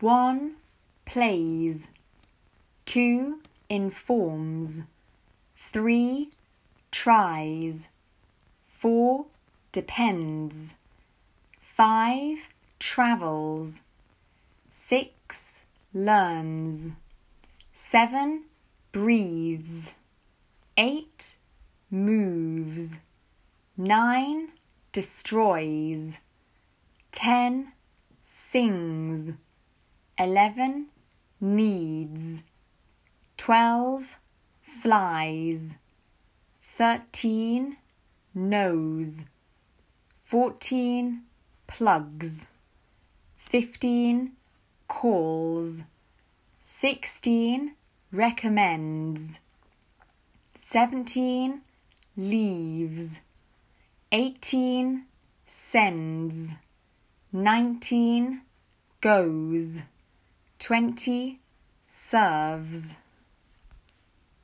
1. Plays. 2. Informs. 3. Tries. 4. Depends. 5. Travels. 6. Learns. 7. Breathes. 8. Moves. 9. Destroys. 10. Sings. 11. Needs. 12. Flies. 13. Knows. 14. Plugs. 15. Calls. 16. Recommends. 17. Leaves. 18. Sends. 19. Goes. 20. Serves.